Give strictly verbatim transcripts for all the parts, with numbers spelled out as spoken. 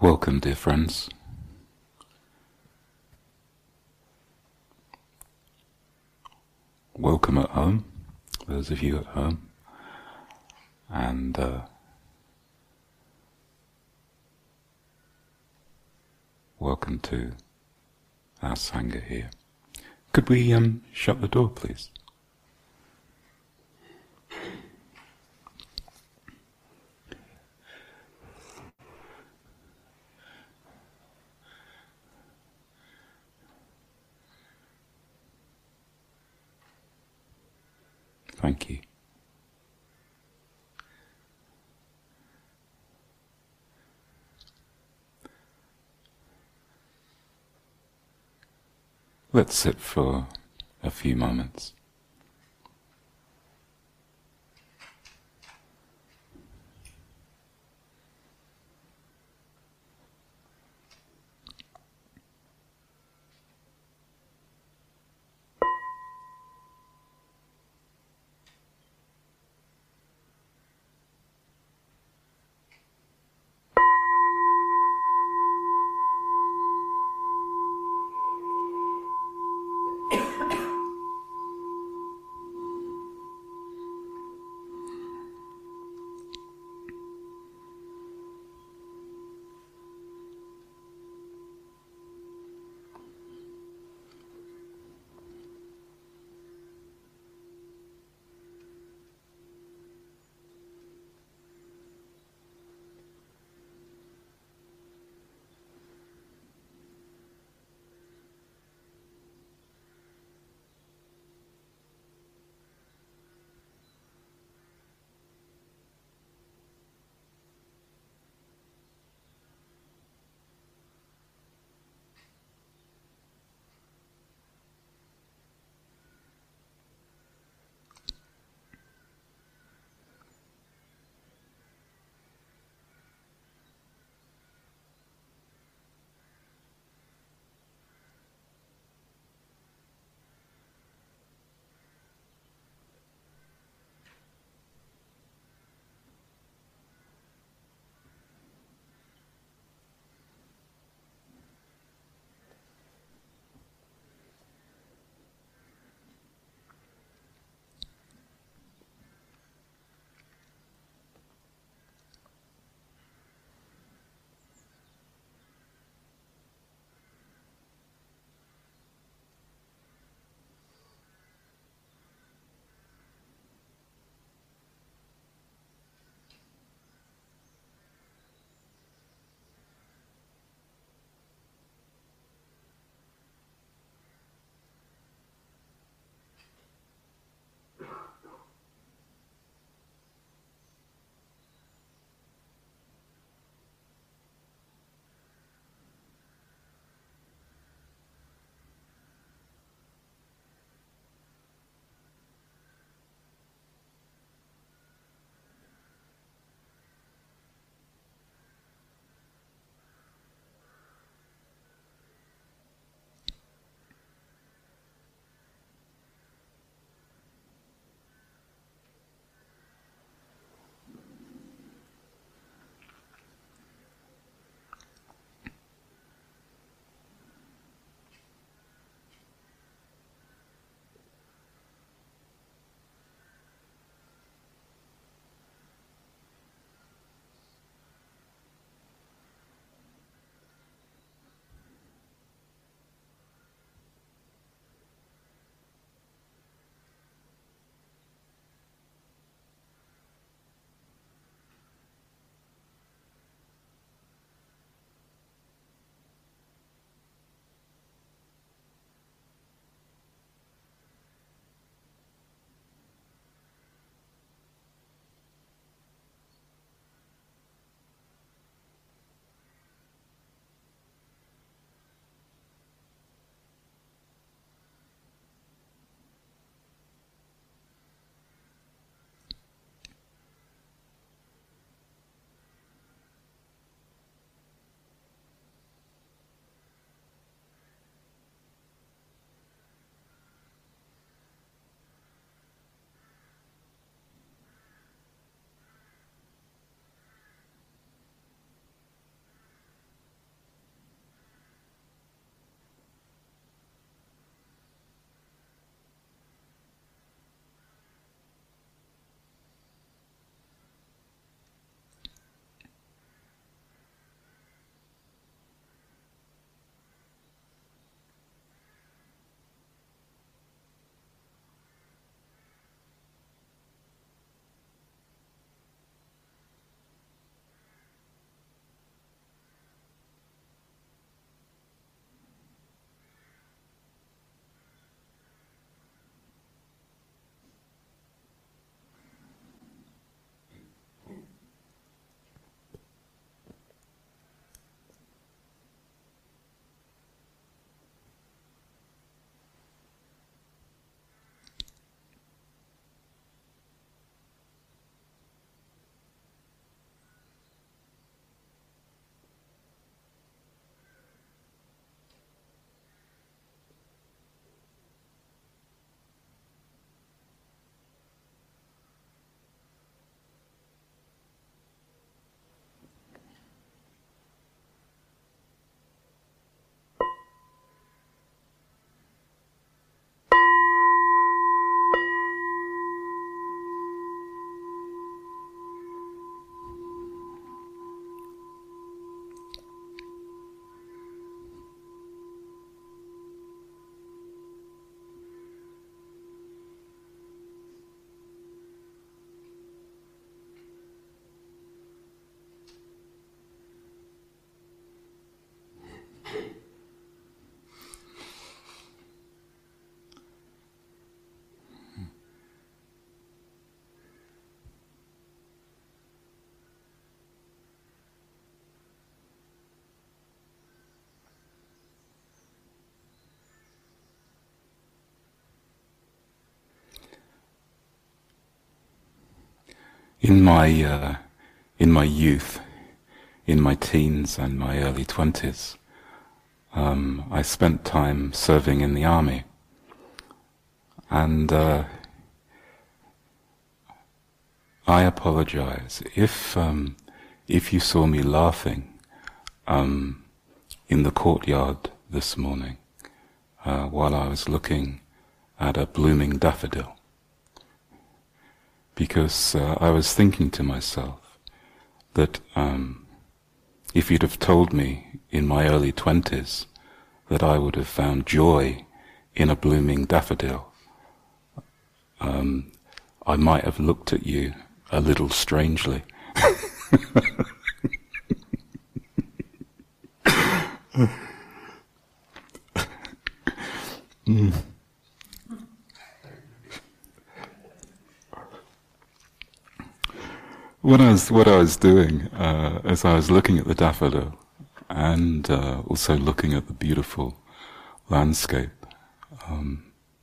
Welcome, dear friends. Welcome at home, those of you at home, and uh, welcome to our Sangha here. Could we um, shut the door, please? Thank you. Let's sit for a few moments. In my uh, in my youth, in my teens and my early twenties, um, I spent time serving in the army, and uh, I apologize if um, if you saw me laughing um, in the courtyard this morning uh, while I was looking at a blooming daffodil. Because uh, I was thinking to myself that um, if you'd have told me in my early twenties that I would have found joy in a blooming daffodil, um, I might have looked at you a little strangely. mm. What I was, what I was doing uh, as I was looking at the daffodil and uh, also looking at the beautiful landscape um,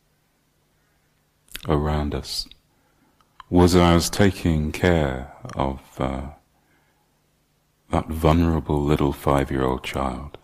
around us was I was taking care of uh, that vulnerable little five-year-old child,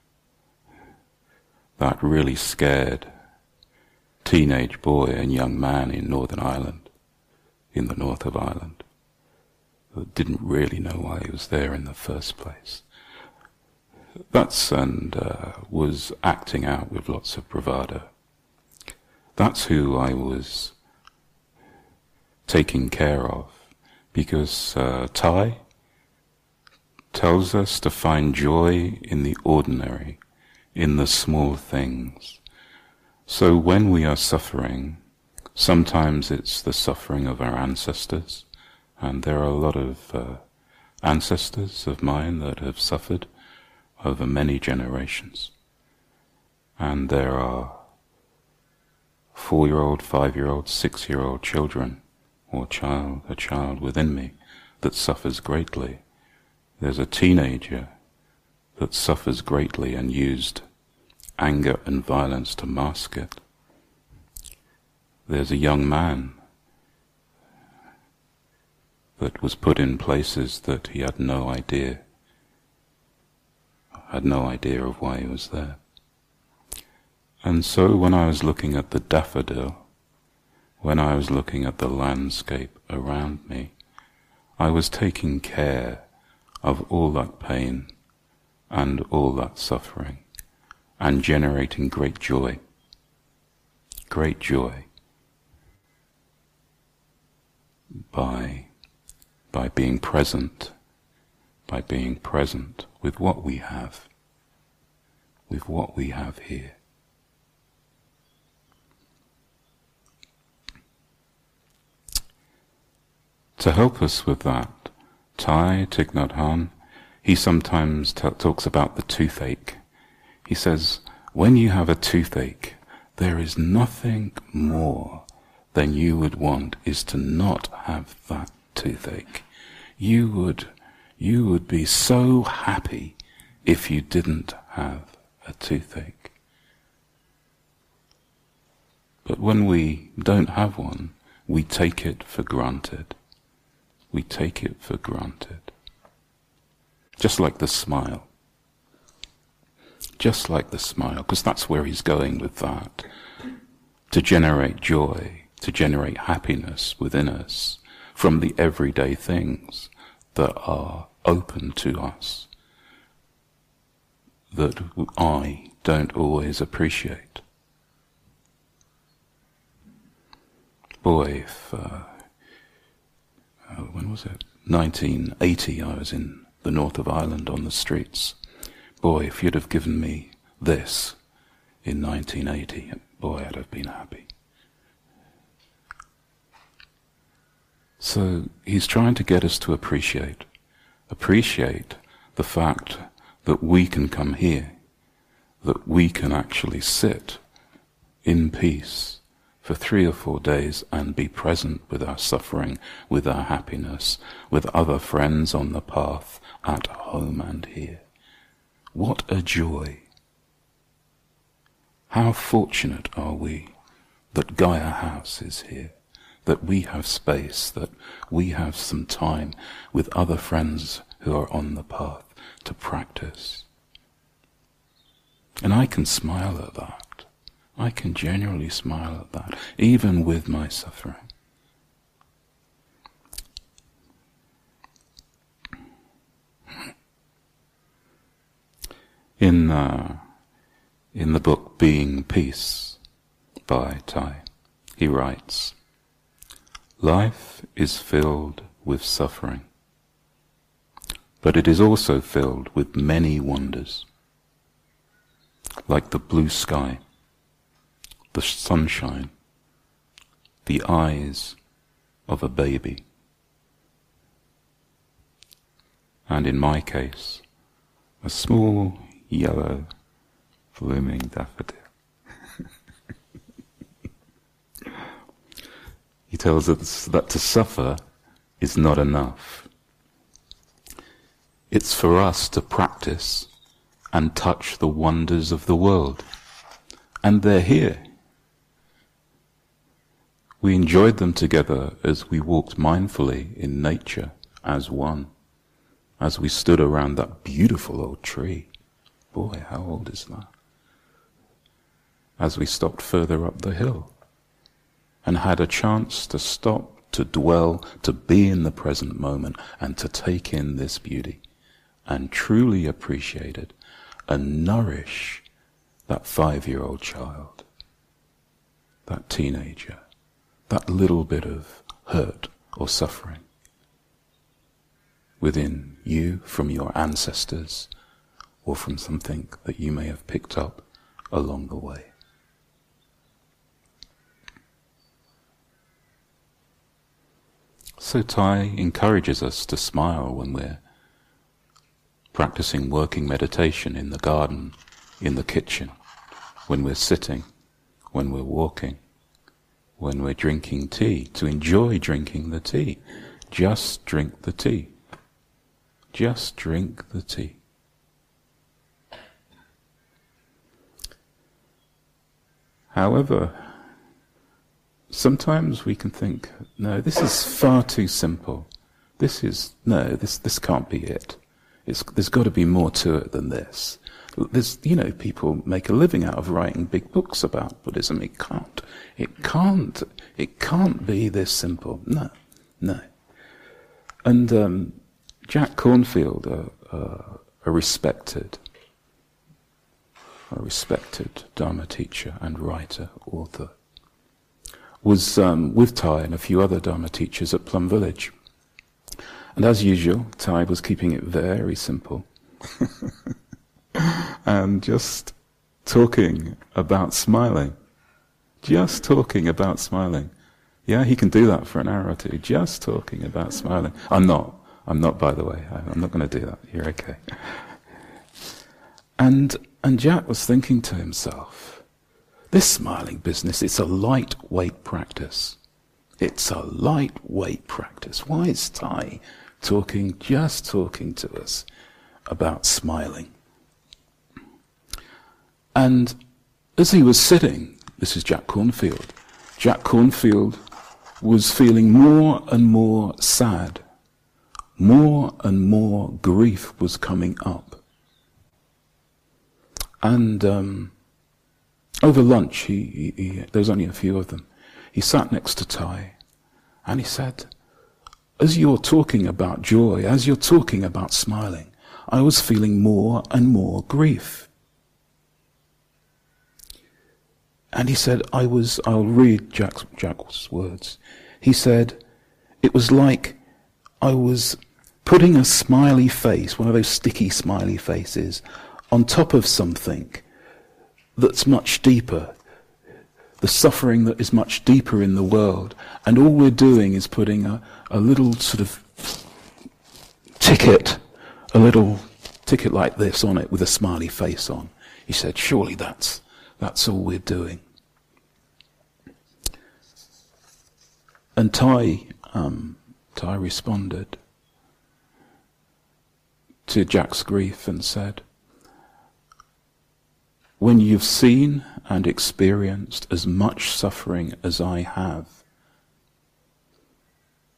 that really scared teenage boy and young man in Northern Ireland, in the north of Ireland, that didn't really know why he was there in the first place. That's and uh, was acting out with lots of bravado. That's who I was taking care of, because uh, Thai tells us to find joy in the ordinary, in the small things. So when we are suffering, sometimes it's the suffering of our ancestors, and there are a lot of uh, ancestors of mine that have suffered over many generations. And there are four-year-old, five-year-old, six-year-old children, or child, a child within me that suffers greatly. There's a teenager that suffers greatly and used anger and violence to mask it. There's a young man that was put in places that he had no idea, had no idea of why he was there. And so when I was looking at the daffodil, when I was looking at the landscape around me, I was taking care of all that pain and all that suffering and generating great joy, great joy by by being present, by being present with what we have, with what we have here. To help us with that, Thai Thich Nhat Hanh, he sometimes t- talks about the toothache. He says, when you have a toothache, there is nothing more than you would want is to not have that toothache. You would, you would be so happy if you didn't have a toothache. But when we don't have one, we take it for granted. We take it for granted. Just like the smile. Just like the smile, because that's where he's going with that. To generate joy, to generate happiness within us from the everyday things that are open to us, that I don't always appreciate. Boy, if, uh, uh, when was it? nineteen eighty, I was in the north of Ireland on the streets. Boy, if you'd have given me this in nineteen eighty, boy, I'd have been happy. So he's trying to get us to appreciate, appreciate the fact that we can come here, that we can actually sit in peace for three or four days and be present with our suffering, with our happiness, with other friends on the path, at home and here. What a joy! How fortunate are we that Gaia House is here, that we have space, that we have some time with other friends who are on the path to practice. And I can smile at that. I can genuinely smile at that, even with my suffering. In uh, in the book Being Peace by Thai, he writes, "Life is filled with suffering, but it is also filled with many wonders, like the blue sky, the sunshine, the eyes of a baby, and in my case, a small yellow blooming daffodil." He tells us that to suffer is not enough. It's for us to practice and touch the wonders of the world. And they're here. We enjoyed them together as we walked mindfully in nature as one, as we stood around that beautiful old tree. Boy, how old is that? As we stopped further up the hill and had a chance to stop, to dwell, to be in the present moment and to take in this beauty and truly appreciate it and nourish that five-year-old child, that teenager, that little bit of hurt or suffering within you from your ancestors or from something that you may have picked up along the way. So Thai encourages us to smile when we're practicing working meditation in the garden, in the kitchen, when we're sitting, when we're walking, when we're drinking tea, to enjoy drinking the tea. Just drink the tea. Just drink the tea. However, sometimes we can think, no, this is far too simple. This is, no, this this can't be it. It's, there's got to be more to it than this. There's, you know, people make a living out of writing big books about Buddhism. It can't. It can't. It can't be this simple. No, no. And um, Jack Kornfield, a, a, a respected, a respected Dharma teacher and writer, author, was um, with Thai and a few other Dharma teachers at Plum Village. And as usual, Thai was keeping it very simple. And just talking about smiling. Just talking about smiling. Yeah, he can do that for an hour or two. Just talking about smiling. I'm not. I'm not, by the way. I'm not going to do that. You're okay. And, and Jack was thinking to himself, this smiling business, it's a lightweight practice. It's a lightweight practice. Why is Thai talking, just talking to us about smiling? And as he was sitting, this is Jack Kornfield, Jack Kornfield was feeling more and more sad. More and more grief was coming up. And um, over lunch, he, he, he, there was only a few of them, he sat next to Thai, and he said, as you're talking about joy, as you're talking about smiling, I was feeling more and more grief. And he said, I was, I'll read Jack's, Jack's words. He said, it was like I was putting a smiley face, one of those sticky smiley faces, on top of something that's much deeper, the suffering that is much deeper in the world, and all we're doing is putting a, a little sort of ticket, a little ticket like this on it with a smiley face on. He said, surely that's that's all we're doing. And Thai, um, Thai responded to Jack's grief and said, when you've seen and experienced as much suffering as I have,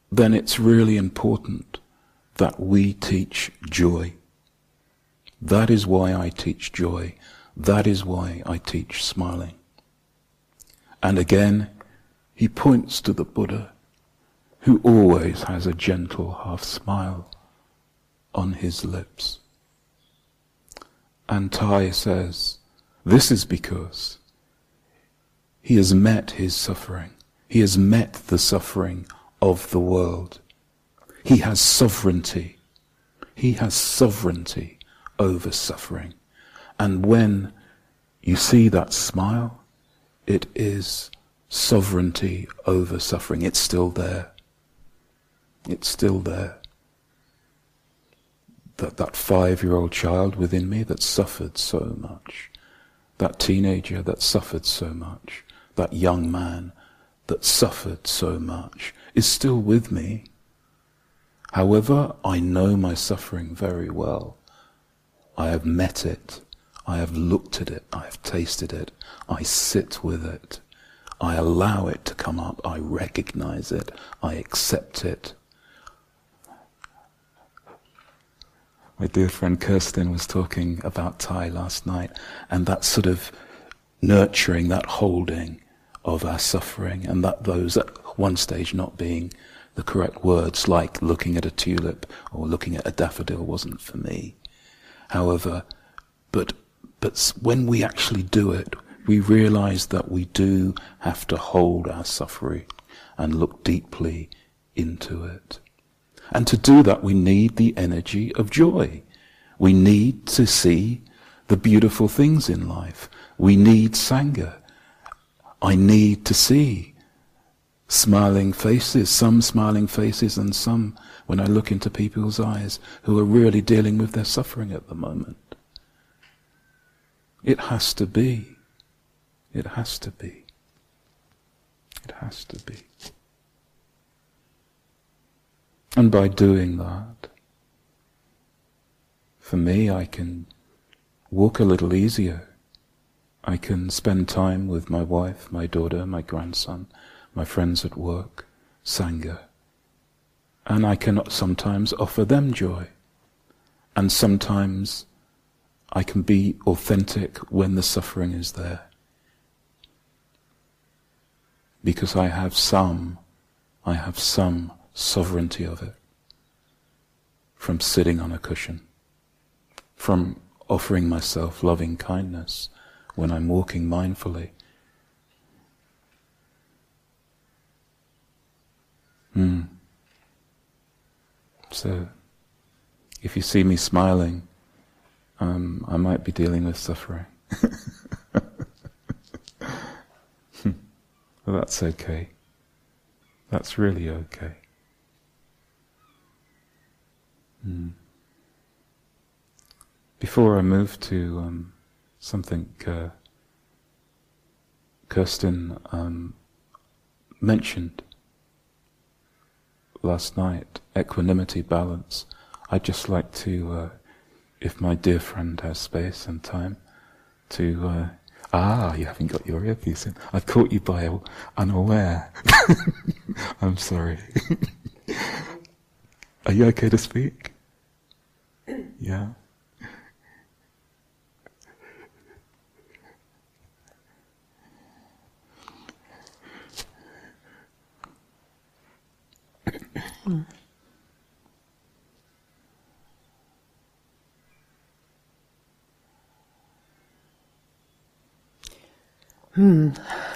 then it's really important that we teach joy. That is why I teach joy. That is why I teach smiling. And again, he points to the Buddha, who always has a gentle half smile on his lips. And Thai says, this is because he has met his suffering. He has met the suffering of the world. He has sovereignty. He has sovereignty over suffering. And when you see that smile, it is sovereignty over suffering. It's still there. It's still there. That, that five-year-old child within me that suffered so much, that teenager that suffered so much, that young man that suffered so much, is still with me. However, I know my suffering very well. I have met it. I have looked at it. I have tasted it. I sit with it. I allow it to come up. I recognize it. I accept it. My dear friend Kirsten was talking about Thai last night, and that sort of nurturing, that holding of our suffering, and that those at one stage not being the correct words, like looking at a tulip or looking at a daffodil, wasn't for me. However, but but when we actually do it, we realize that we do have to hold our suffering and look deeply into it. And to do that, we need the energy of joy. We need to see the beautiful things in life. We need Sangha. I need to see smiling faces, some smiling faces and some, when I look into people's eyes, who are really dealing with their suffering at the moment. It has to be. It has to be. It has to be. And by doing that, for me, I can walk a little easier. I can spend time with my wife, my daughter, my grandson, my friends at work, Sangha. And I can sometimes offer them joy. And sometimes I can be authentic when the suffering is there. Because I have some, I have some sovereignty of it. From sitting on a cushion. From offering myself loving kindness when I'm walking mindfully. Hmm. So, if you see me smiling, um, I might be dealing with suffering. Well, that's okay. That's really okay. Hmm. Before I move to um, something uh, Kirsten um, mentioned last night, equanimity, balance, I'd just like to, uh, if my dear friend has space and time, to... Uh, ah, you haven't got your earpiece in. I've caught you by unaware. I'm sorry. Are you okay to speak? Yeah? Mm. Hmm.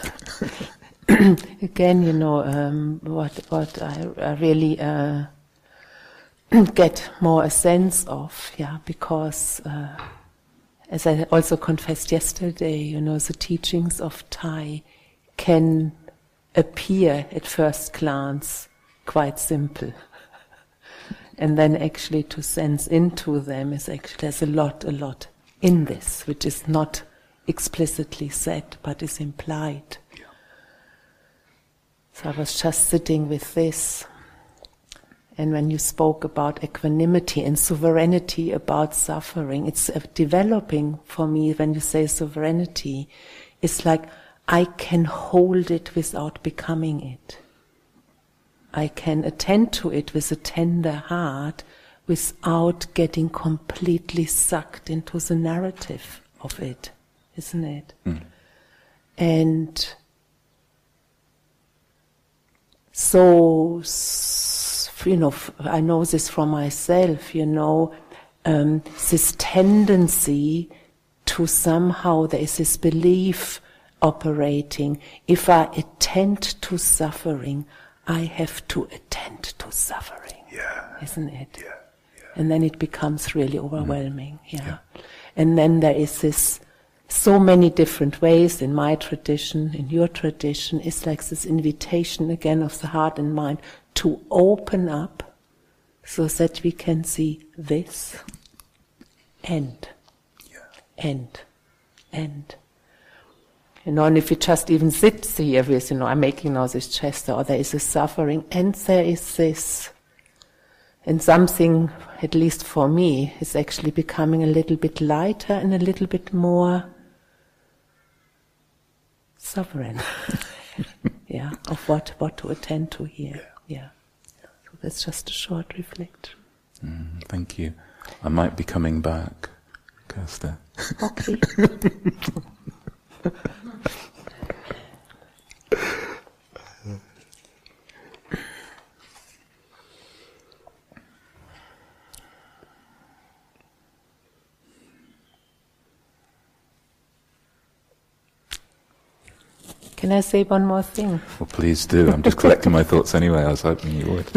Again, you know, um, what what I, I really uh, get more a sense of, yeah, because uh, as I also confessed yesterday, you know, the teachings of Thai can appear at first glance quite simple. And then actually to sense into them is actually, there's a lot, a lot in this, which is not explicitly said, but is implied. Yeah. So I was just sitting with this, and when you spoke about equanimity and sovereignty about suffering, it's uh, developing for me. When you say sovereignty, it's like I can hold it without becoming it. I can attend to it with a tender heart without getting completely sucked into the narrative of it, isn't it? Mm. And so, you know, I know this from myself, you know, um, this tendency to somehow, there is this belief operating, if I attend to suffering, I have to attend to suffering, yeah. isn't it? Yeah. Yeah. And then it becomes really overwhelming, mm. yeah. yeah. And then there is this, so many different ways in my tradition, in your tradition, it's like this invitation again of the heart and mind to open up so that we can see this, end, yeah. end, end. You know, and if you just even sit here with, you know, I'm making now this gesture, or there is a suffering, and there is this, and something, at least for me, is actually becoming a little bit lighter and a little bit more sovereign, yeah, of what, what to attend to here, yeah. yeah. So that's just a short reflection. Mm, thank you. I might be coming back, Kirsten. Okay. Can I say one more thing? Well, please do. I'm just collecting my thoughts anyway. I was hoping you would.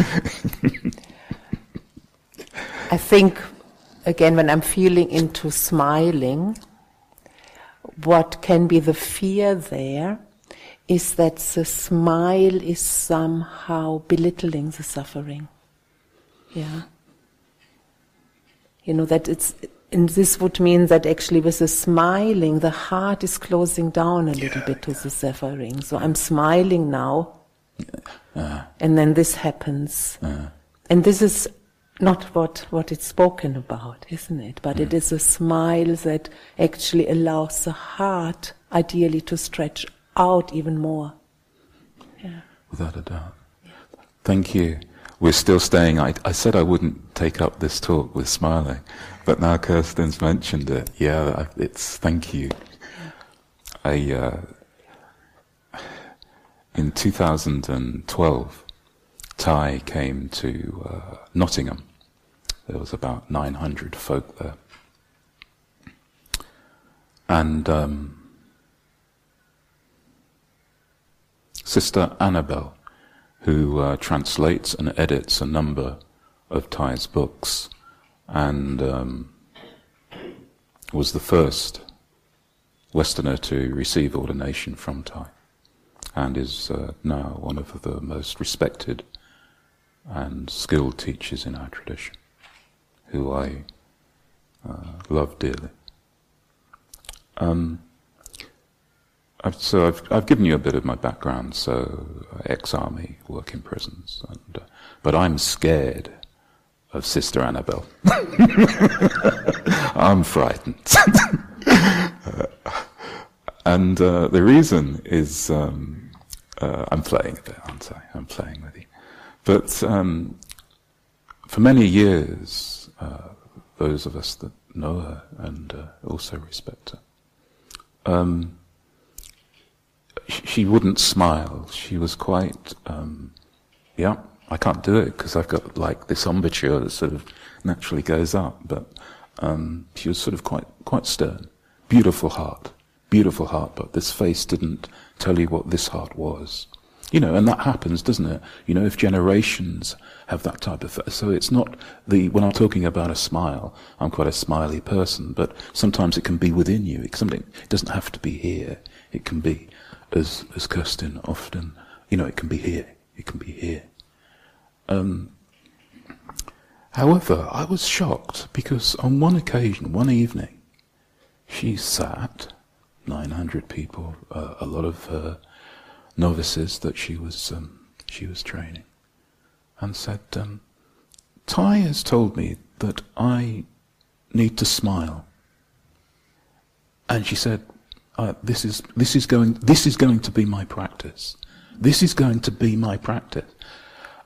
I think, again, when I'm feeling into smiling, what can be the fear there is that the smile is somehow belittling the suffering. Yeah. You know, that it's, and this would mean that actually with the smiling, the heart is closing down a little yeah, bit to yeah. the suffering. So I'm smiling now, uh, and then this happens. uh, and this is not what, what it's spoken about, isn't it? But mm. it is a smile that actually allows the heart, ideally, to stretch out even more. Yeah. Without a doubt. Yeah. Thank you. We're still staying. I, I said I wouldn't take up this talk with smiling, but now Kirsten's mentioned it. Yeah, it's thank you. I uh, in two thousand twelve, Thai came to uh, Nottingham. There was about nine hundred folk there, and um, Sister Annabelle, who uh, translates and edits a number of Thai's books, and um, was the first Westerner to receive ordination from Thai, and is uh, now one of the most respected and skilled teachers in our tradition, who I uh, love dearly. Um, I've, so I've, I've given you a bit of my background. So ex-army, work in prisons, and, uh, but I'm scared of Sister Annabelle. I'm frightened, uh, and uh, the reason is um, uh, I'm playing a bit, aren't I? I'm playing with you. But um, for many years, uh, those of us that know her and uh, also respect her. Um, She wouldn't smile. She was quite, um, yeah, I can't do it because I've got like this embouchure that sort of naturally goes up. But um, she was sort of quite, quite stern. Beautiful heart, beautiful heart. But this face didn't tell you what this heart was. You know, and that happens, doesn't it? You know, if generations have that type of... So it's not the... When I'm talking about a smile, I'm quite a smiley person, but sometimes it can be within you. It, something, it doesn't have to be here. It can be, as as Kirsten often... You know, it can be here. It can be here. Um, however, I was shocked because on one occasion, one evening, she sat, nine hundred people, uh, a lot of... Uh, novices that she was um, she was training, and said, um, Thai has told me that I need to smile. And she said, uh, "This is this is going this is going to be my practice. This is going to be my practice."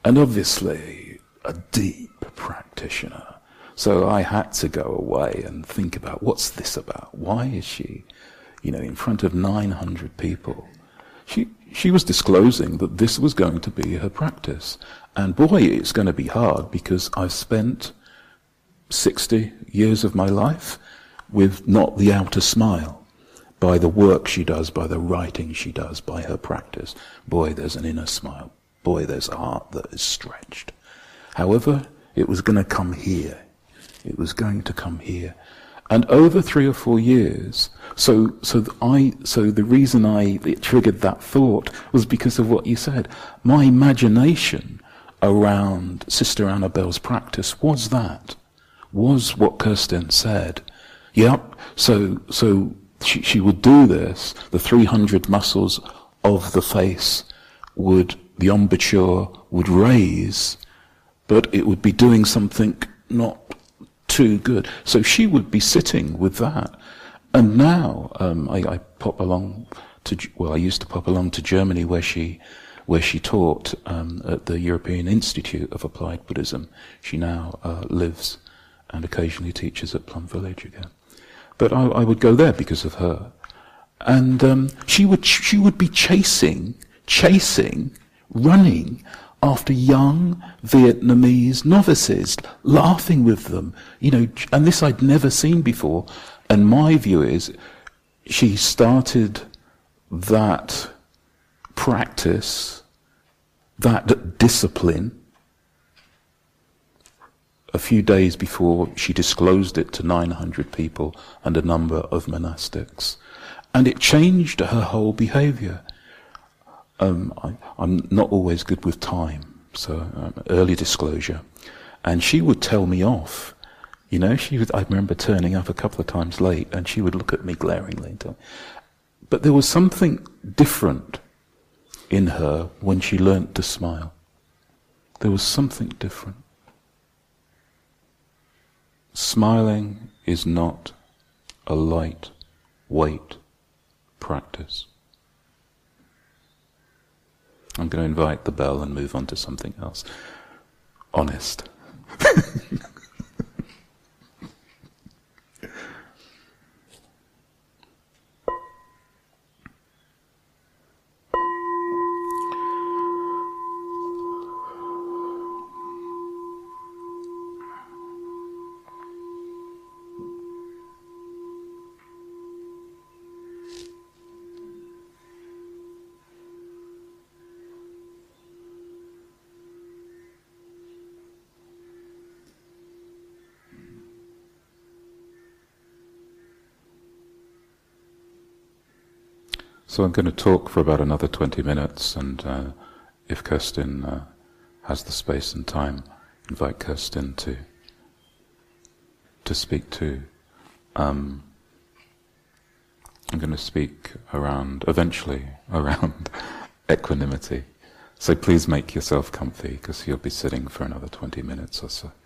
and obviously a deep practitioner. So I had to go away and think about, what's this about? Why is she, you know, in front of nine hundred people? She she was disclosing that this was going to be her practice. And boy, it's going to be hard, because I've spent sixty years of my life with not the outer smile. By the work she does, by the writing she does, by her practice. Boy, there's an inner smile. Boy, there's a heart that is stretched. However, it was going to come here. It was going to come here. And over three or four years, so so I so the reason I it triggered that thought was because of what you said. My imagination around Sister Annabelle's practice was that, was what Kirsten said. Yep. So so she she would do this. The three hundred muscles of the face would, the embouchure would raise, but it would be doing something not too good. So she would be sitting with that. And now um, I, I pop along to, well, I used to pop along to Germany, where she where she taught um, at the European Institute of Applied Buddhism. She now uh, lives and occasionally teaches at Plum Village again. But I, I would go there because of her. And um, she would she would be chasing, chasing, running after young Vietnamese novices, laughing with them, you know, and this I'd never seen before. And my view is, she started that practice, that discipline, a few days before she disclosed it to nine hundred people and a number of monastics. And it changed her whole behavior. Um, I, I'm not always good with time, so um, early disclosure. And she would tell me off. You know, she would, I remember turning up a couple of times late, and she would look at me glaringly and tell me. But there was something different in her when she learnt to smile. There was something different. Smiling is not a light-weight practice. I'm going to invite the bell and move on to something else. Honest. So I'm going to talk for about another twenty minutes, and uh, if Kirsten uh, has the space and time, invite Kirsten to to speak too. Um, I'm going to speak around, eventually, around equanimity. So please make yourself comfy, because you'll be sitting for another twenty minutes or so.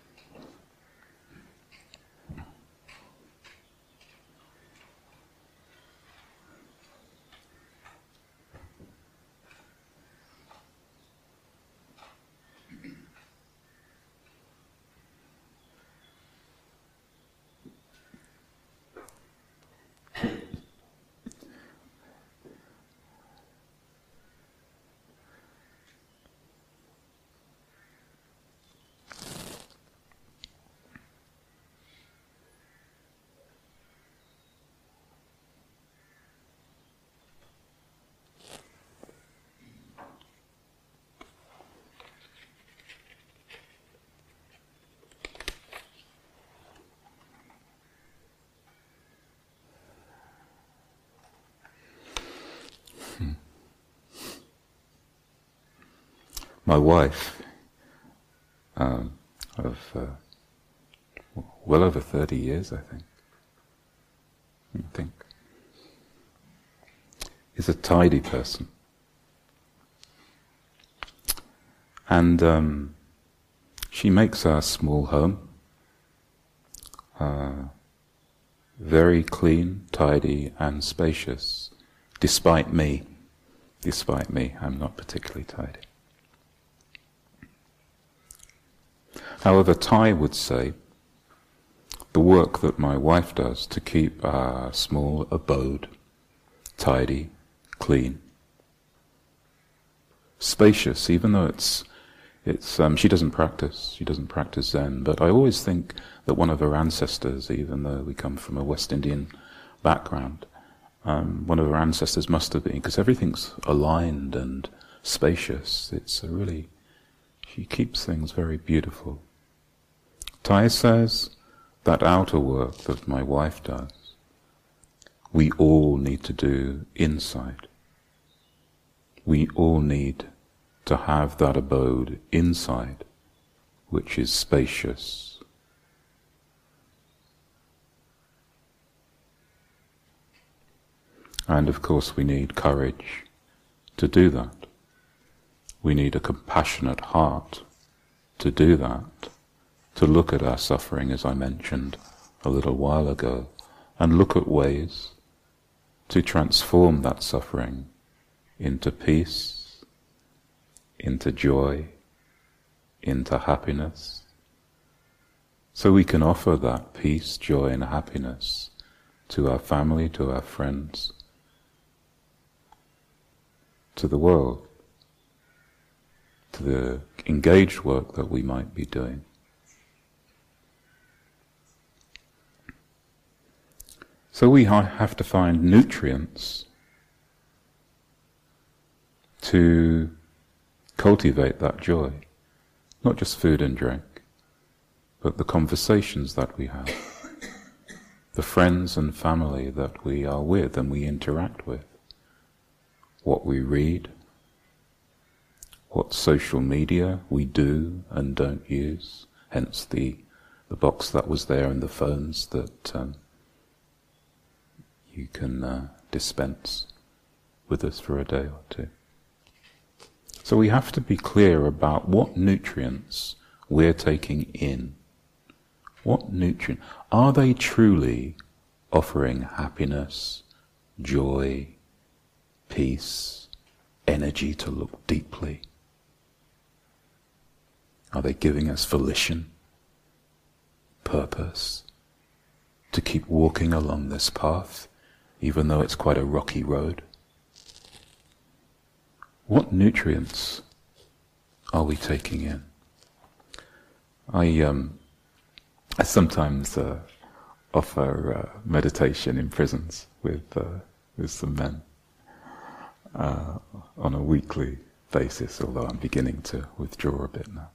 My wife, um, of uh, well over thirty years, I think, I think, is a tidy person. And um, she makes our small home uh, very clean, tidy, and spacious, despite me. Despite me, I'm not particularly tidy. However, Thai would say the work that my wife does to keep our small abode tidy, clean, spacious, even though it's it's um, she doesn't practice, she doesn't practice Zen, but I always think that one of her ancestors, even though we come from a West Indian background, um, one of her ancestors must have been, because everything's aligned and spacious. It's a really, she keeps things very beautiful. Thai says that outer work that my wife does, we all need to do inside. We all need to have that abode inside, which is spacious. And of course we need courage to do that. We need a compassionate heart to do that, to look at our suffering, as I mentioned a little while ago, and look at ways to transform that suffering into peace, into joy, into happiness, so we can offer that peace, joy and happiness to our family, to our friends, to the world, to the engaged work that we might be doing. So we have to find nutrients to cultivate that joy. Not just food and drink, but the conversations that we have, the friends and family that we are with and we interact with, what we read, what social media we do and don't use, hence the, the box that was there and the phones that um, you can uh, dispense with us for a day or two. So we have to be clear about what nutrients we're taking in. What nutrient? Are they truly offering happiness, joy, peace, energy to look deeply? Are they giving us volition, purpose, to keep walking along this path, even though it's quite a rocky road? What nutrients are we taking in? I um, I sometimes uh, offer uh, meditation in prisons with uh, with some men uh, on a weekly basis, although I'm beginning to withdraw a bit now.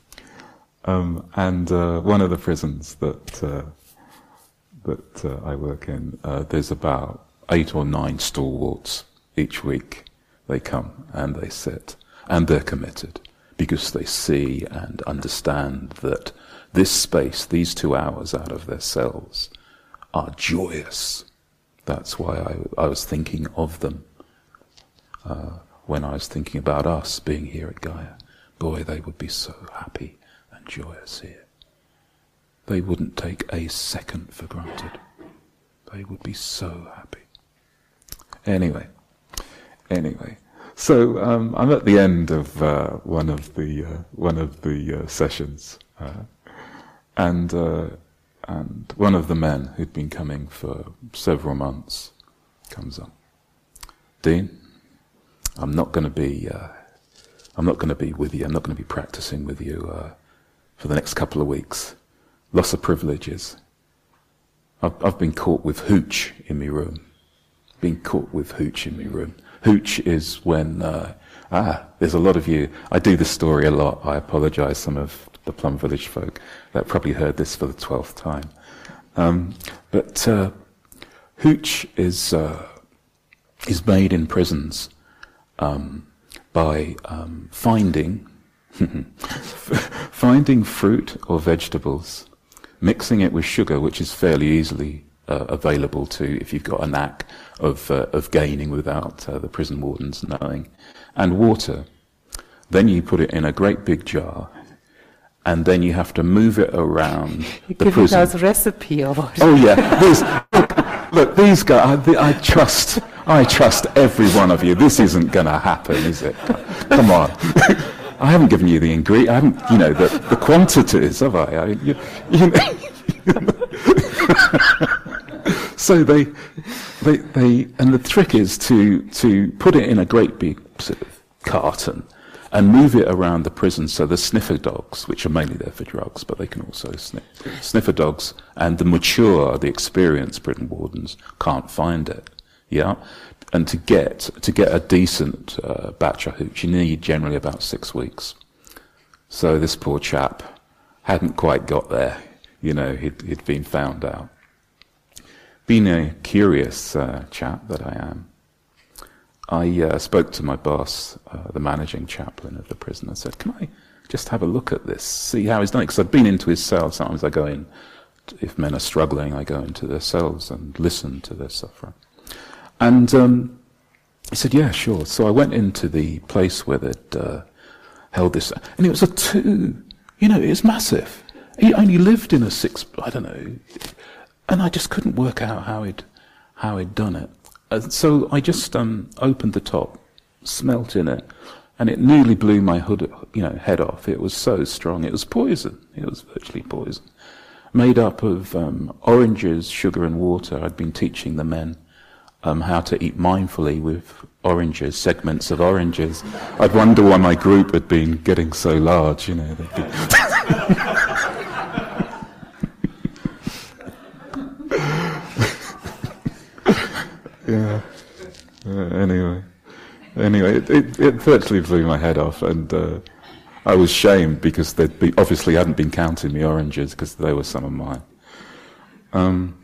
Um, and uh, one of the prisons that uh, that uh, I work in, uh, there's about eight or nine stalwarts each week. They come and they sit, and they're committed because they see and understand that this space, these two hours out of their cells, are joyous. That's why I, I was thinking of them uh, when I was thinking about us being here at Gaia. Boy, they would be so happy and joyous here. They wouldn't take a second for granted. They would be so happy. Anyway. Anyway, so um, I'm at the end of uh, one of the uh, one of the uh, sessions, uh, and uh, and one of the men who'd been coming for several months comes up. Dean, I'm not going to be uh, I'm not going to be with you. I'm not going to be practicing with you uh, for the next couple of weeks. Loss of privileges. I've, I've been caught with hooch in my room. Been caught with hooch in my room. Hooch is when, uh, ah, there's a lot of you, I do this story a lot, I apologize, some of the Plum Village folk that probably heard this for the twelfth time. Um, but uh, hooch is uh, is made in prisons um, by um, finding, finding fruit or vegetables, mixing it with sugar, which is fairly easily Uh, available to if you've got a knack of uh, of gaining without uh, the prison wardens knowing, and water. Then you put it in a great big jar, and then you have to move it around you the give prison. Us a recipe or what? Oh yeah, these, look, look, these guys. I, I trust, I trust every one of you. This isn't going to happen, is it? Come on. I haven't given you the ingredient. I haven't, you know, the, the quantities, have I? I you, you know, so they, they, they, and the trick is to to put it in a great big sort of carton and move it around the prison. So the sniffer dogs, which are mainly there for drugs, but they can also sniff, sniffer dogs, and the mature, the experienced prison wardens can't find it. Yeah. And to get to get a decent uh, batch of hooch, you need generally about six weeks. So this poor chap hadn't quite got there. You know, he'd, he'd been found out. Being a curious uh, chap that I am, I uh, spoke to my boss, uh, the managing chaplain of the prison, and said, "Can I just have a look at this, see how he's done it?" Because I've been into his cell. Sometimes I go in, if men are struggling, I go into their cells and listen to their suffering. And um, he said, "Yeah, sure." So I went into the place where they'd uh, held this, and it was a two, you know, it was massive. He only lived in a six, I don't know, and I just couldn't work out how he'd, how he'd done it. And so I just um, opened the top, smelt in it, and it nearly blew my hood, you know, head off. It was so strong. It was poison. It was virtually poison. Made up of um, oranges, sugar and water. I'd been teaching the men Um, how to eat mindfully with oranges, segments of oranges. I'd wonder why my group had been getting so large, you know. They'd be yeah. Uh, anyway, anyway, it, it, it virtually blew my head off, and uh, I was shamed because they obviously hadn't been counting the oranges because they were some of mine. Um,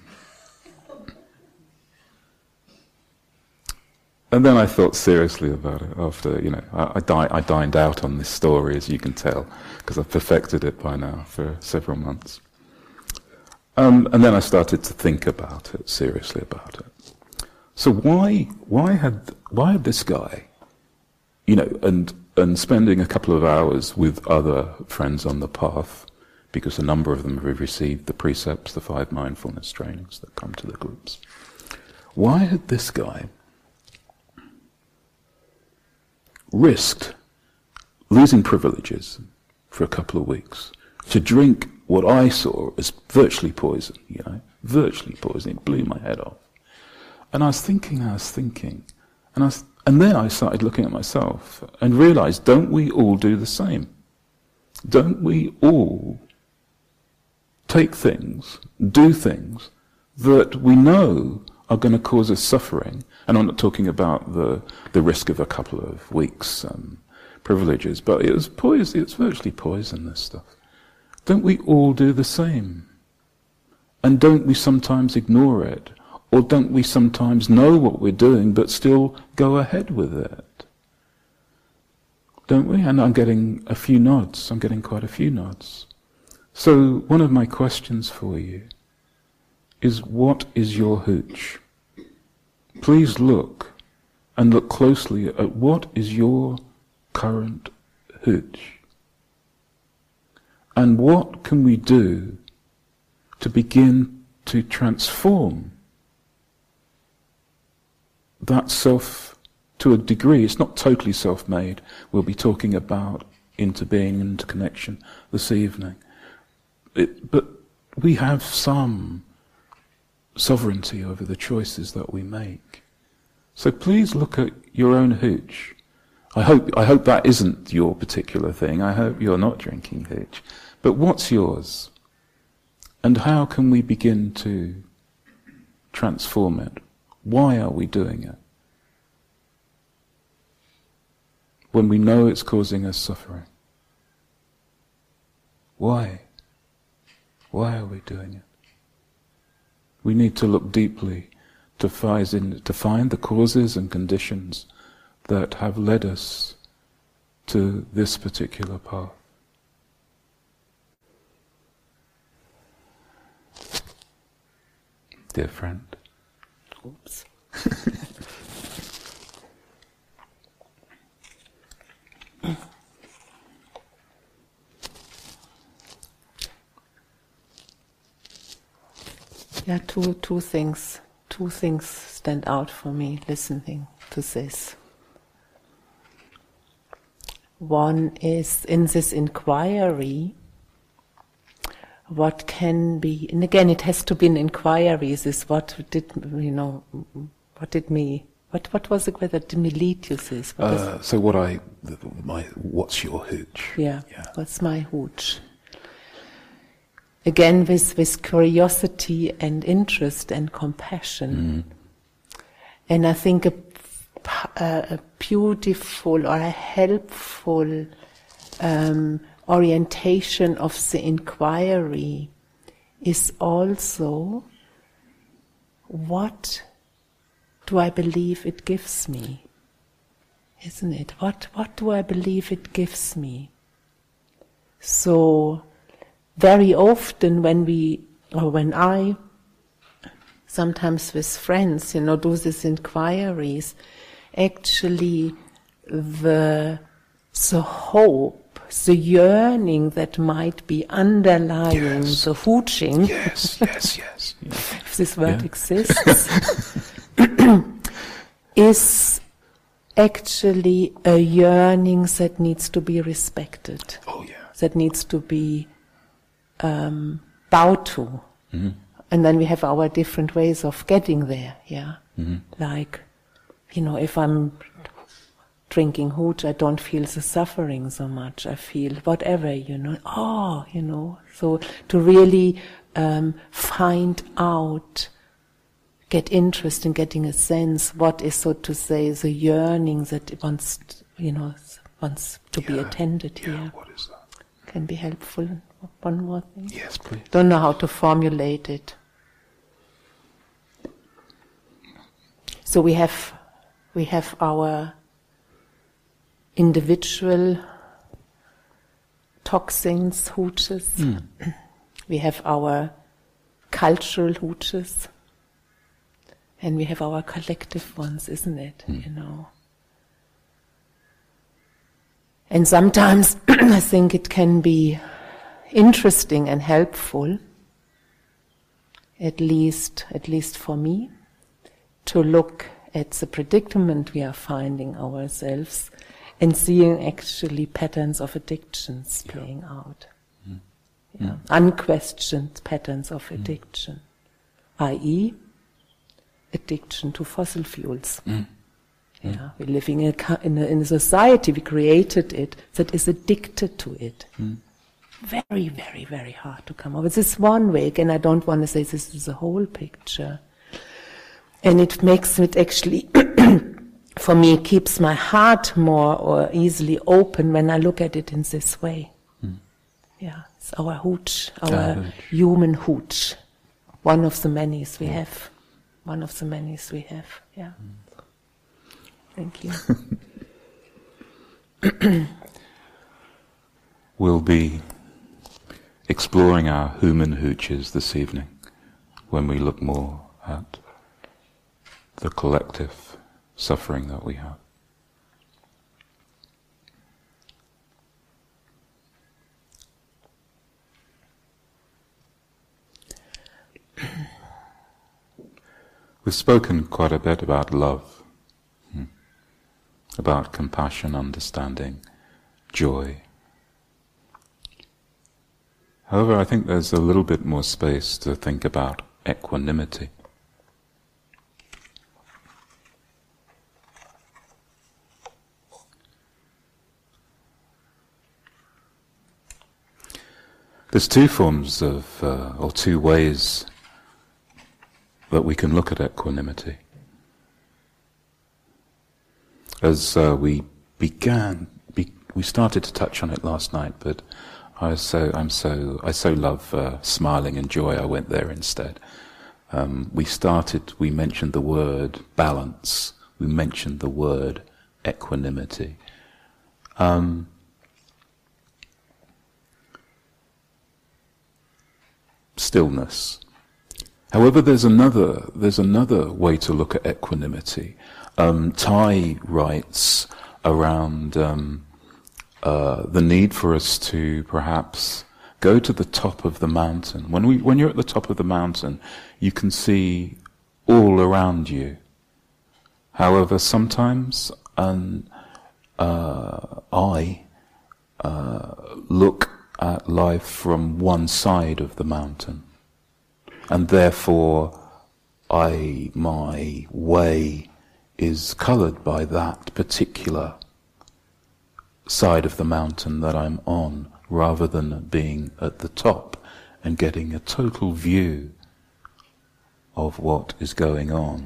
And then I thought seriously about it after, you know, I, I, di- I dined out on this story, as you can tell, because I've perfected it by now for several months. Um, and then I started to think about it, seriously about it. So why, why had, why had this guy, you know, and, and spending a couple of hours with other friends on the path, because a number of them have received the precepts, the five mindfulness trainings that come to the groups. Why had this guy risked losing privileges for a couple of weeks to drink what I saw as virtually poison, you know, virtually poison. It blew my head off. And I was thinking, I was thinking, and I was, and then I started looking at myself and realized, don't we all do the same? Don't we all take things, do things that we know are going to cause us suffering? And I'm not talking about the the risk of a couple of weeks um, privileges, but it was poison. It's virtually poison, this stuff. Don't we all do the same? And don't we sometimes ignore it? Or don't we sometimes know what we're doing but still go ahead with it? Don't we? And I'm getting a few nods. I'm getting quite a few nods. So one of my questions for you is, what is your hooch? Please look, and look closely at what is your current hooch. And what can we do to begin to transform that self to a degree? It's not totally self-made. We'll be talking about interbeing and interconnection this evening. It, but we have some sovereignty over the choices that we make. So please look at your own hooch. I hope I hope that isn't your particular thing. I hope you're not drinking hooch. But what's yours? And how can we begin to transform it? Why are we doing it? When we know it's causing us suffering. Why? Why are we doing it? We need to look deeply to find, to find the causes and conditions that have led us to this particular path. Dear friend. Oops. Yeah, two two things. Two things stand out for me listening to this. One is in this inquiry, what can be, and again it has to be an inquiry, this what did, you know, what did me, what what was it, whether did me lead to this? What Uh, so what I, my, what's your hooch? Yeah, Yeah. what's my hooch? Again, with, with curiosity and interest and compassion. Mm. And I think a, a, a beautiful or a helpful um, orientation of the inquiry is also, what do I believe it gives me? Isn't it? What, what do I believe it gives me? So, very often when we, or when I, sometimes with friends, you know, do these inquiries, actually the, the hope, the yearning that might be underlying Yes. the hooching, Yes, yes, yes. Yeah. if this word Yeah. exists, is actually a yearning that needs to be respected, Oh yeah. that needs to be um, bowed to. Mm-hmm. And then we have our different ways of getting there, yeah. Mm-hmm. Like, you know, if I'm drinking hooch, I don't feel the suffering so much. I feel whatever, you know, oh, you know. So to really um, find out, get interest in getting a sense, what is, so to say, the yearning that it wants, you know, wants to be Yeah. attended Yeah. here. What is that? Can be helpful. One more thing. Yes, please. Don't know how to formulate it. So we have we have our individual toxins, hooches. Mm. We have our cultural hooches. And we have our collective ones, isn't it? Mm. You know. And sometimes I think it can be interesting and helpful, at least at least for me, to look at the predicament we are finding ourselves and seeing actually patterns of addictions Yeah. playing out. Mm. Yeah. Mm. Unquestioned patterns of Mm. addiction, that is addiction to fossil fuels. Mm. Yeah, we're living in a, in, a, in a society, we created it, that is addicted to it. Mm. Very, very, very hard to come up. This is one way, again, I don't want to say this is the whole picture. And it makes it actually, for me, keeps my heart more or easily open when I look at it in this way. Mm. Yeah, it's our hooch, our Our hooch. human hooch. One of the manys we have. One of the manys we have, yeah. Mm. Thank you. We'll be exploring our human hooches this evening when we look more at the collective suffering that we have. We've spoken quite a bit about love, hmm, about compassion, understanding, joy. However, I think there's a little bit more space to think about equanimity. There's two forms of, uh, or two ways that we can look at equanimity. As uh, we began, be, we started to touch on it last night, but I was so, I'm so, I so love uh, smiling and joy. I went there instead. Um, we started. We mentioned the word balance. We mentioned the word equanimity. Um, stillness. However, there's another there's another way to look at equanimity. Um, Thay writes around um, uh, the need for us to perhaps go to the top of the mountain. When we when you're at the top of the mountain, you can see all around you. However, sometimes um, uh, I uh, look at life from one side of the mountain, and therefore I, my way is coloured by that particular side of the mountain that I'm on, rather than being at the top and getting a total view of what is going on.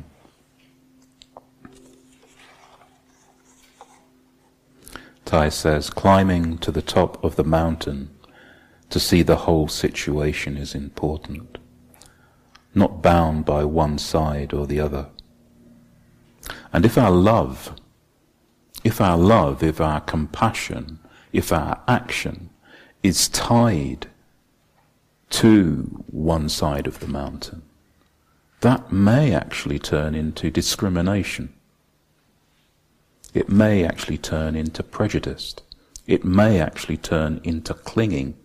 Thai says, climbing to the top of the mountain to see the whole situation is important, not bound by one side or the other. And if our love, if our love, if our compassion, if our action is tied to one side of the mountain, that may actually turn into discrimination. It may actually turn into prejudice. It may actually turn into clinging.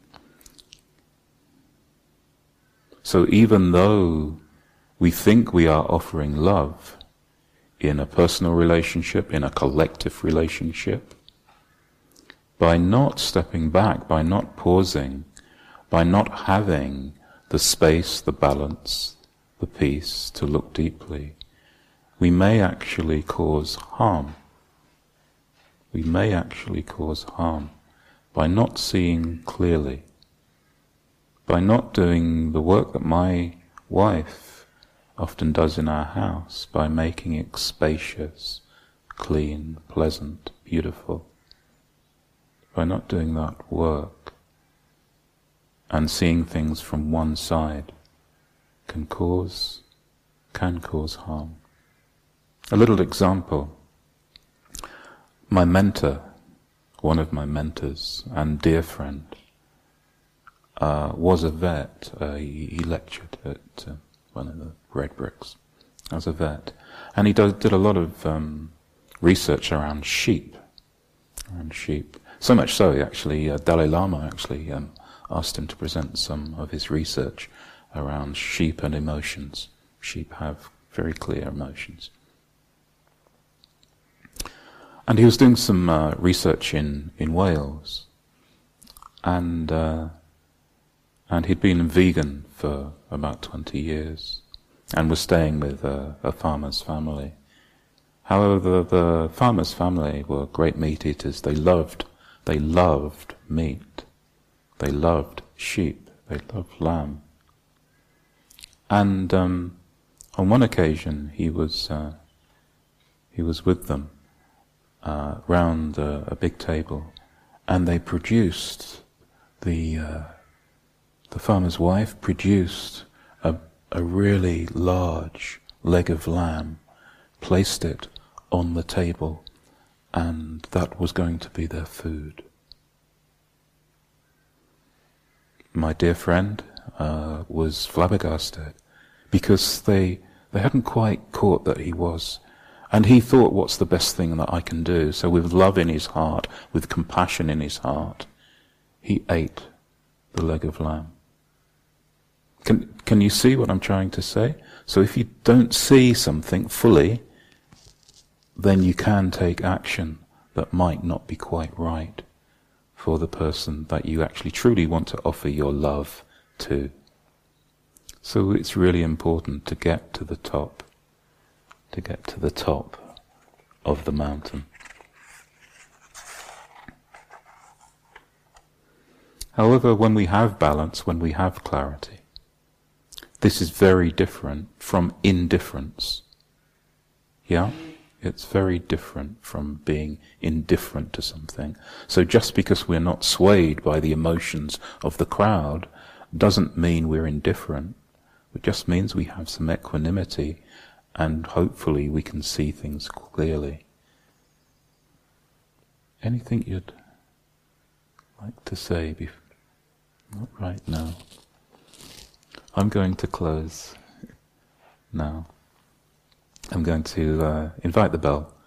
So even though we think we are offering love in a personal relationship, in a collective relationship, by not stepping back, by not pausing, by not having the space, the balance, the peace to look deeply, we may actually cause harm. We may actually cause harm by not seeing clearly, by not doing the work that my wife often does in our house, by making it spacious, clean, pleasant, beautiful. By not doing that work and seeing things from one side can cause, can cause harm. A little example. My mentor, one of my mentors and dear friend, uh, was a vet. Uh, he, he lectured at uh, one of the Red Bricks as a vet. And he do, did a lot of um, research around sheep, around sheep. So much so, actually, uh, Dalai Lama actually um, asked him to present some of his research around sheep and emotions. Sheep have very clear emotions. And he was doing some uh, research in, in Wales, and uh, and he'd been vegan for about twenty years, and was staying with a, a farmer's family. However, the, the farmer's family were great meat eaters. They loved, they loved meat. They loved sheep. They loved lamb. And um, on one occasion, he was uh, he was with them. Uh, round uh, a big table, and they produced the uh, the farmer's wife produced a a really large leg of lamb, placed it on the table, and that was going to be their food. My dear friend uh, was flabbergasted because they they hadn't quite caught that he was. And he thought, what's the best thing that I can do? So with love in his heart, with compassion in his heart, he ate the leg of lamb. Can, can you see what I'm trying to say? So if you don't see something fully, then you can take action that might not be quite right for the person that you actually truly want to offer your love to. So it's really important to get to the top. to get to the top of the mountain. However, when we have balance, when we have clarity, this is very different from indifference. Yeah? It's very different from being indifferent to something. So just because we're not swayed by the emotions of the crowd doesn't mean we're indifferent. It just means we have some equanimity, and hopefully we can see things clearly. Anything you'd like to say? Before? Not right now. I'm going to close now. I'm going to uh, invite the bell.